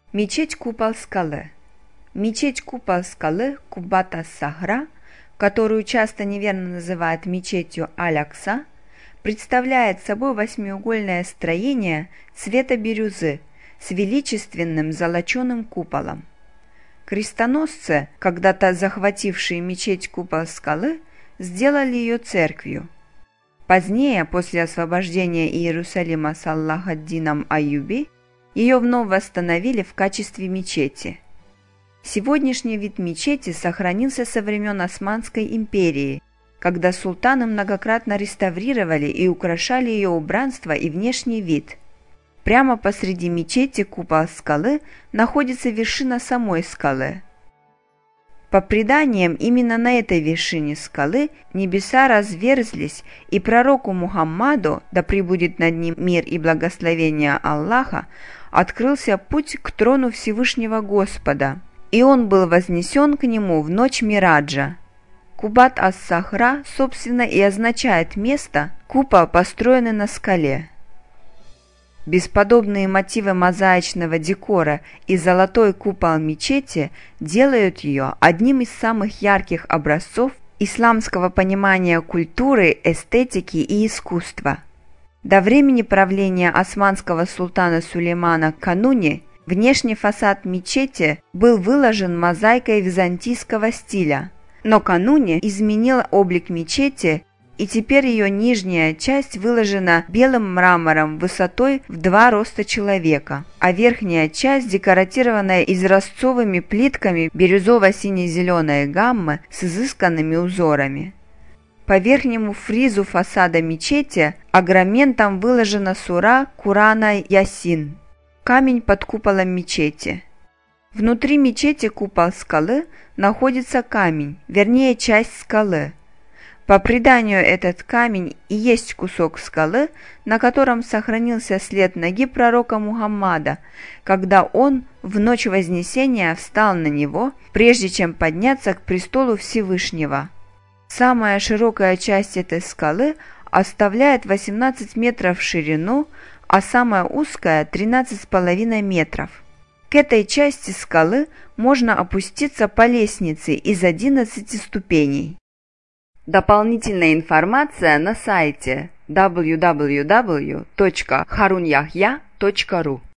Мечеть-купол скалы. Мечеть-купол скалы Куббат ас-Сахра, которую часто неверно называют мечетью Аль-Акса, представляет собой восьмиугольное строение цвета бирюзы с величественным золоченым куполом. Крестоносцы, когда-то захватившие мечеть-купол скалы, сделали ее церковью. Позднее, после освобождения Иерусалима Саллах ад-Дином Айюби, ее вновь восстановили в качестве мечети. Сегодняшний вид мечети сохранился со времен Османской империи, когда султаны многократно реставрировали и украшали ее убранство и внешний вид. Прямо посреди мечети купол скалы находится вершина самой скалы. По преданиям, именно на этой вершине скалы небеса разверзлись, и пророку Мухаммаду, да пребудет над ним мир и благословение Аллаха, открылся путь к трону Всевышнего Господа, и он был вознесен к нему в ночь Мираджа. Куббат ас-Сахра, собственно, и означает место, купол, построенный на скале. Бесподобные мотивы мозаичного декора и золотой купол мечети делают ее одним из самых ярких образцов исламского понимания культуры, эстетики и искусства. До времени правления османского султана Сулеймана Кануни внешний фасад мечети был выложен мозаикой византийского стиля, но Кануни изменил облик мечети, и теперь ее нижняя часть выложена белым мрамором высотой в 2 роста человека, а верхняя часть декоратированная изразцовыми плитками бирюзово-сине-зеленой гаммы с изысканными узорами. По верхнему фризу фасада мечети ограментом выложена сура Курана Ясин, камень под куполом мечети. Внутри мечети купол скалы находится камень, вернее часть скалы. По преданию, этот камень и есть кусок скалы, на котором сохранился след ноги пророка Мухаммада, когда он в ночь Вознесения встал на него, прежде чем подняться к престолу Всевышнего. Самая широкая часть этой скалы оставляет 18 метров в ширину, а самая узкая – 13,5 метров. К этой части скалы можно опуститься по лестнице из 11 ступеней. Дополнительная информация на сайте www.harunyahya.ru